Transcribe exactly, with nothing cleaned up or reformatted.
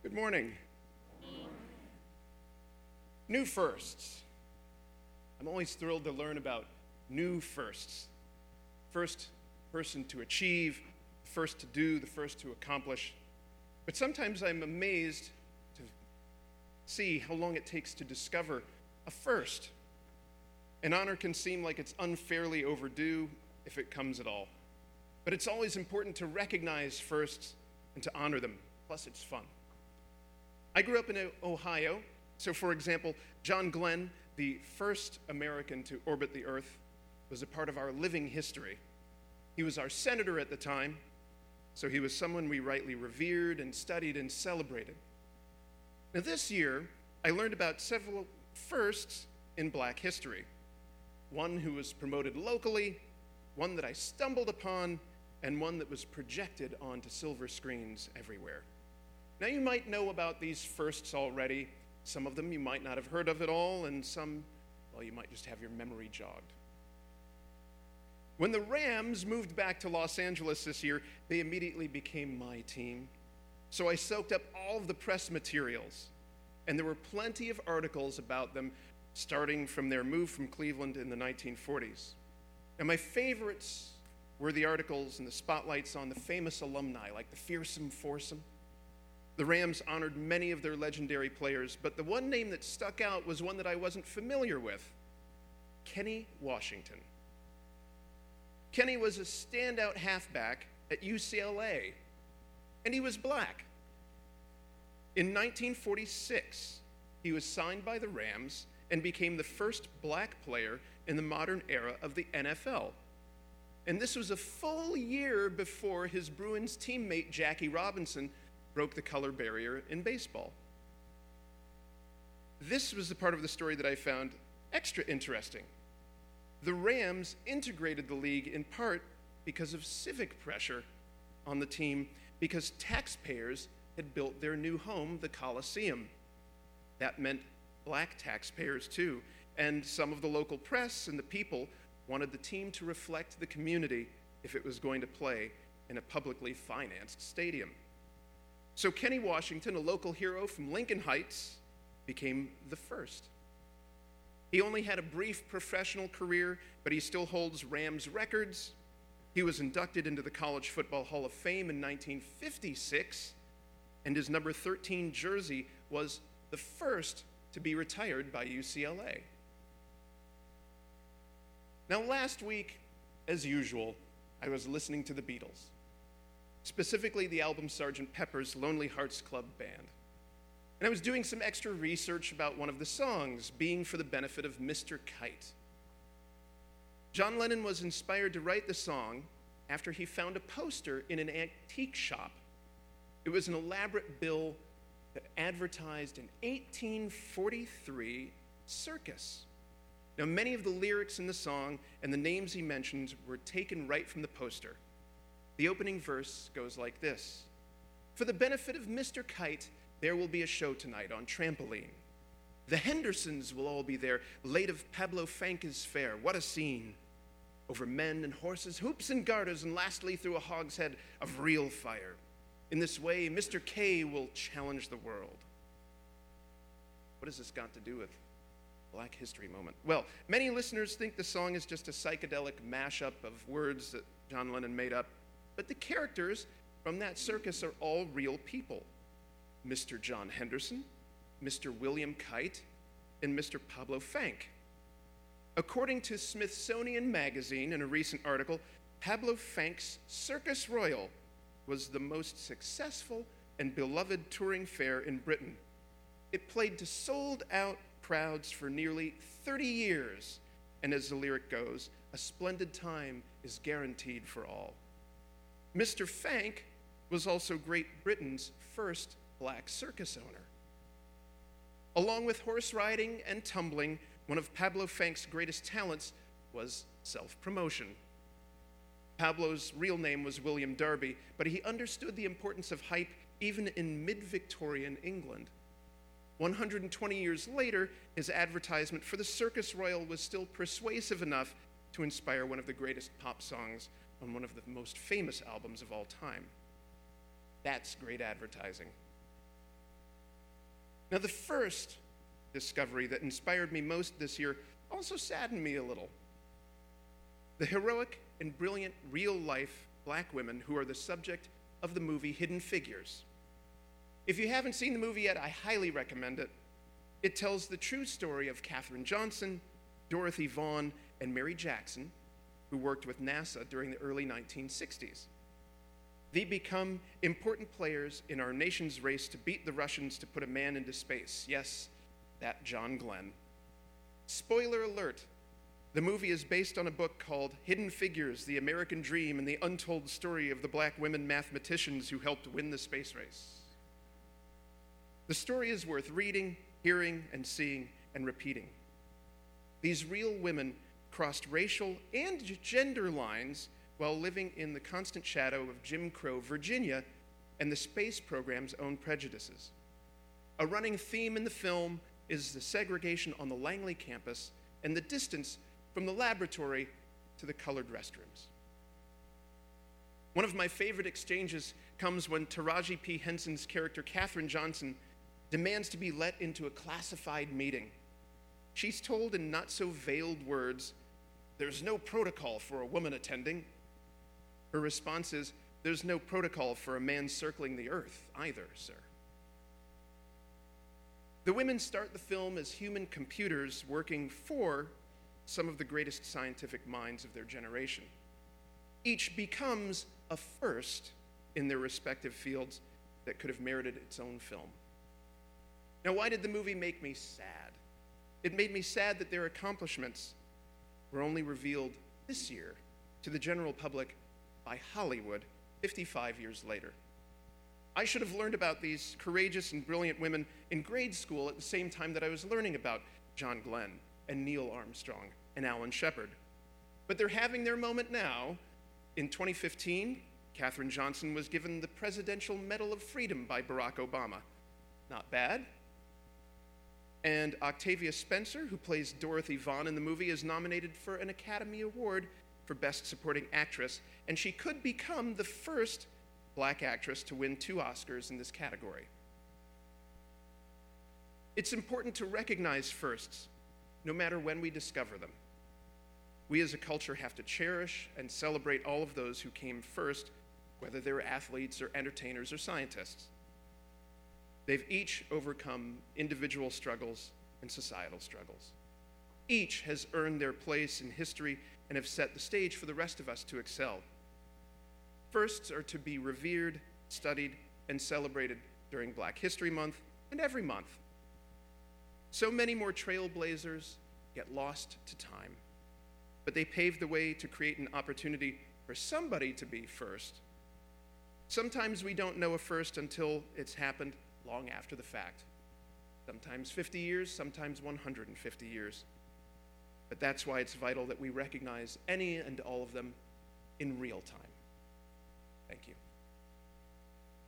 Good morning. New firsts. I'm always thrilled to learn about new firsts. First person to achieve, the first to do, the first to accomplish. But sometimes I'm amazed to see how long it takes to discover a first. An honor can seem like it's unfairly overdue if it comes at all. But it's always important to recognize firsts and to honor them. Plus, it's fun. I grew up in Ohio, so for example, John Glenn, the first American to orbit the Earth, was a part of our living history. He was our senator at the time, so he was someone we rightly revered and studied and celebrated. Now this year, I learned about several firsts in Black history. One who was promoted locally, one that I stumbled upon, and one that was projected onto silver screens everywhere. Now you might know about these firsts already. Some of them you might not have heard of at all, and some, well, you might just have your memory jogged. When the Rams moved back to Los Angeles this year, they immediately became my team. So I soaked up all of the press materials, and there were plenty of articles about them, starting from their move from Cleveland in the nineteen forties. And my favorites were the articles and the spotlights on the famous alumni, like the fearsome foursome. The Rams honored many of their legendary players, but the one name that stuck out was one that I wasn't familiar with: Kenny Washington. Kenny was a standout halfback at U C L A, and he was black. In nineteen forty-six, he was signed by the Rams and became the first black player in the modern era of the N F L. And this was a full year before his Bruins teammate Jackie Robinson broke the color barrier in baseball. This was the part of the story that I found extra interesting. The Rams integrated the league in part because of civic pressure on the team, because taxpayers had built their new home, the Coliseum. That meant black taxpayers too, and some of the local press and the people wanted the team to reflect the community if it was going to play in a publicly financed stadium. So Kenny Washington, a local hero from Lincoln Heights, became the first. He only had a brief professional career, but he still holds Rams records. He was inducted into the College Football Hall of Fame in nineteen fifty-six, and his number thirteen jersey was the first to be retired by U C L A. Now last week, as usual, I was listening to the Beatles, specifically the album Sergeant Pepper's Lonely Hearts Club Band. And I was doing some extra research about one of the songs, Being for the Benefit of Mister Kite. John Lennon was inspired to write the song after he found a poster in an antique shop. It was an elaborate bill that advertised an eighteen forty-three circus. Now, many of the lyrics in the song and the names he mentioned were taken right from the poster. The opening verse goes like this: "For the benefit of Mister Kite, there will be a show tonight on trampoline. The Hendersons will all be there, late of Pablo Fanke's fair. What a scene! Over men and horses, hoops and garters, and lastly through a hogshead of real fire. In this way, Mister K will challenge the world." What has this got to do with Black History Moment? Well, many listeners think the song is just a psychedelic mashup of words that John Lennon made up, but the characters from that circus are all real people: Mister John Henderson, Mister William Kite, and Mister Pablo Fanke. According to Smithsonian Magazine in a recent article, Pablo Fanke's Circus Royal was the most successful and beloved touring fair in Britain. It played to sold-out crowds for nearly thirty years, and as the lyric goes, a splendid time is guaranteed for all. Mister Fanke was also Great Britain's first black circus owner. Along with horse riding and tumbling, one of Pablo Fanke's greatest talents was self-promotion. Pablo's real name was William Darby, but he understood the importance of hype even in mid-Victorian England. one hundred twenty years later, his advertisement for the Circus Royal was still persuasive enough to inspire one of the greatest pop songs on one of the most famous albums of all time. That's great advertising. Now, the first discovery that inspired me most this year also saddened me a little. The heroic and brilliant real-life black women who are the subject of the movie Hidden Figures. If you haven't seen the movie yet, I highly recommend it. It tells the true story of Katherine Johnson, Dorothy Vaughan, and Mary Jackson, who worked with NASA during the early nineteen sixties. They become important players in our nation's race to beat the Russians to put a man into space. Yes, that John Glenn. Spoiler alert, the movie is based on a book called Hidden Figures, The American Dream and the Untold Story of the Black Women Mathematicians Who Helped Win the Space Race. The story is worth reading, hearing, and seeing, and repeating. These real women crossed racial and gender lines while living in the constant shadow of Jim Crow Virginia and the space program's own prejudices. A running theme in the film is the segregation on the Langley campus and the distance from the laboratory to the colored restrooms. One of my favorite exchanges comes when Taraji P. Henson's character, Katherine Johnson, demands to be let into a classified meeting. She's told in not-so-veiled words, "There's no protocol for a woman attending." Her response is, "There's no protocol for a man circling the earth either, sir." The women start the film as human computers working for some of the greatest scientific minds of their generation. Each becomes a first in their respective fields that could have merited its own film. Now, why did the movie make me sad? It made me sad that their accomplishments were only revealed this year to the general public by Hollywood fifty-five years later. I should have learned about these courageous and brilliant women in grade school at the same time that I was learning about John Glenn and Neil Armstrong and Alan Shepard. But they're having their moment now. In twenty fifteen, Katherine Johnson was given the Presidential Medal of Freedom by Barack Obama. Not bad. And Octavia Spencer, who plays Dorothy Vaughan in the movie, is nominated for an Academy Award for Best Supporting Actress, and she could become the first black actress to win two Oscars in this category. It's important to recognize firsts, no matter when we discover them. We as a culture have to cherish and celebrate all of those who came first, whether they're athletes or entertainers or scientists. They've each overcome individual struggles and societal struggles. Each has earned their place in history and have set the stage for the rest of us to excel. Firsts are to be revered, studied, and celebrated during Black History Month and every month. So many more trailblazers get lost to time, but they paved the way to create an opportunity for somebody to be first. Sometimes we don't know a first until it's happened long after the fact. Sometimes fifty years, sometimes one hundred fifty years. But that's why it's vital that we recognize any and all of them in real time. Thank you.